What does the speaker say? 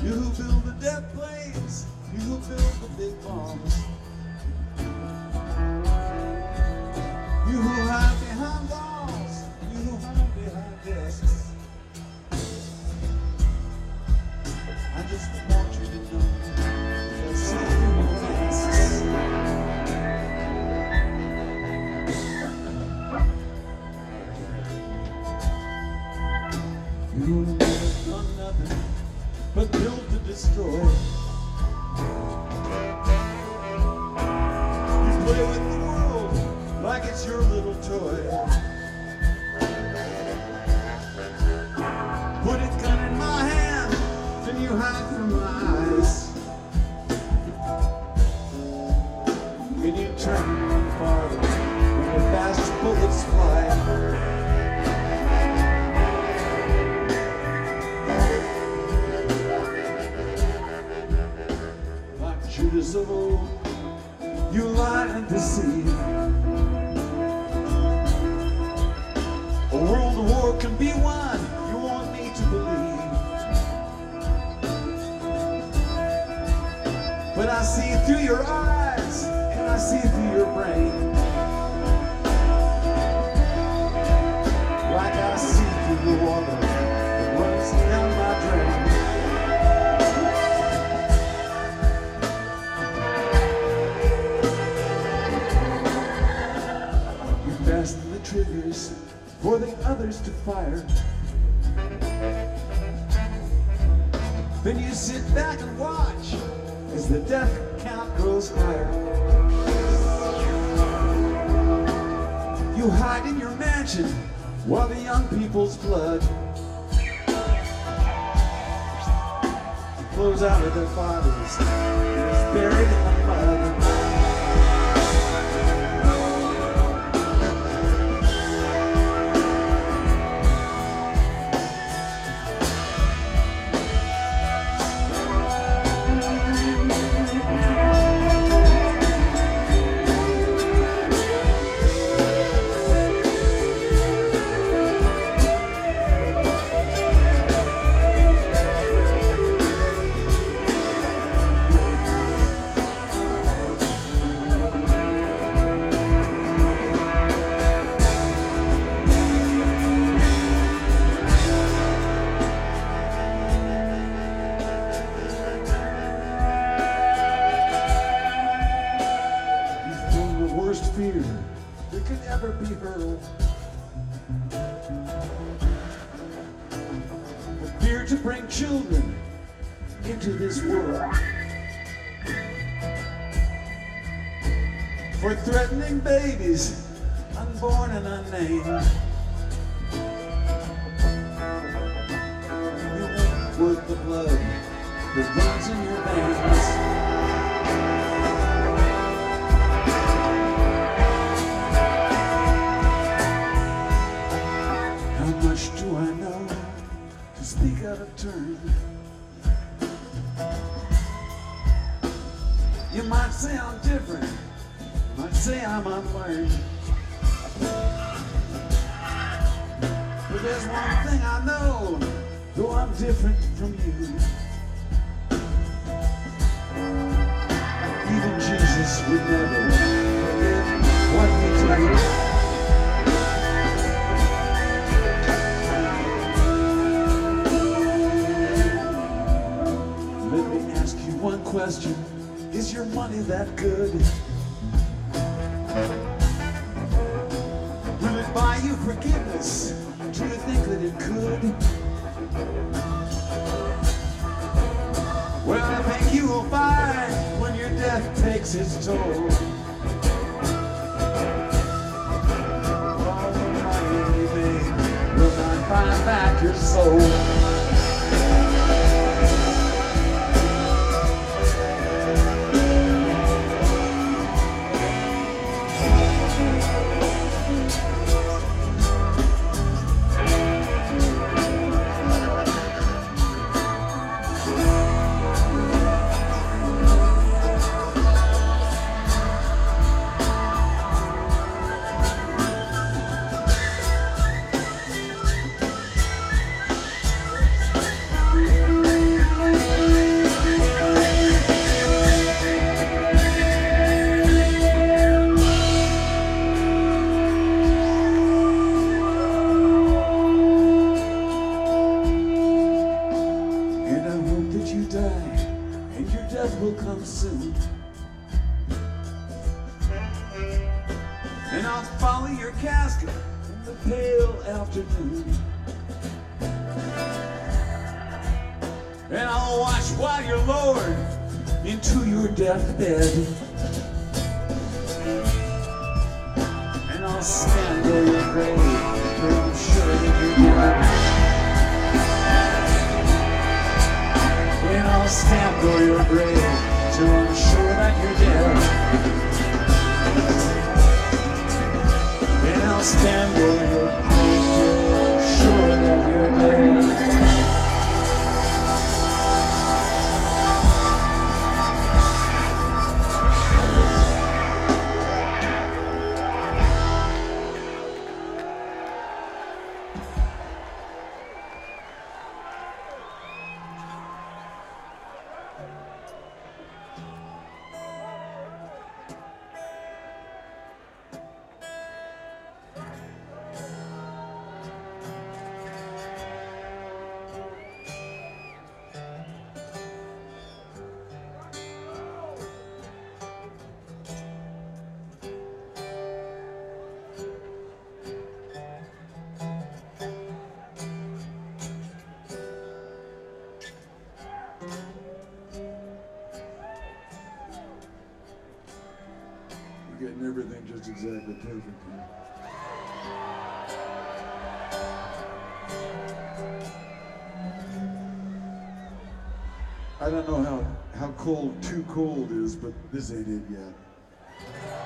You who build the death planes, you who build the big bombs, you who hide behind walls, you who hide behind desks. I just want you to know that see through your masks. You who never done nothing but build to destroy. You play with the world like it's your little toy. Put a gun in my hand, then you hide from my eyes. And you turn farther when the fast bullets fly. Judas of old, you lie and deceive. A world war can be won, you want me to believe. But I see through your eyes, and I see through your brain, like I see through the water that runs down my drain. Fasten the triggers for the others to fire. Then you sit back and watch as the death count grows higher. You hide in your mansion while the young people's blood flows out of their fathers and is buried in the mud. Fear that could ever be hurled, the fear to bring children into this world, for threatening babies unborn and unnamed. You ain't worth the blood that runs in your veins. Do I know to speak out of turn? You might say I'm different, you might say I'm unlearned, but there's one thing I know, though I'm different from you. Even Jesus would never forget what he did. One question, is your money that good? Will it buy you forgiveness? Do you think that it could? Well, I think you will find when your death takes its toll. All the money you made will not buy back your soul. death will come soon. And I'll follow your casket in the pale afternoon. And I'll watch while you're lowered into your deathbed. And I'll stand over your grave till I'm sure that you're dead. And I'll stand over your grave till I'm sure that you're dead. And I'll stand over your grave till I'm sure that you're dead. Getting everything just exactly perfect here. I don't know how cold too cold is, but this ain't it yet.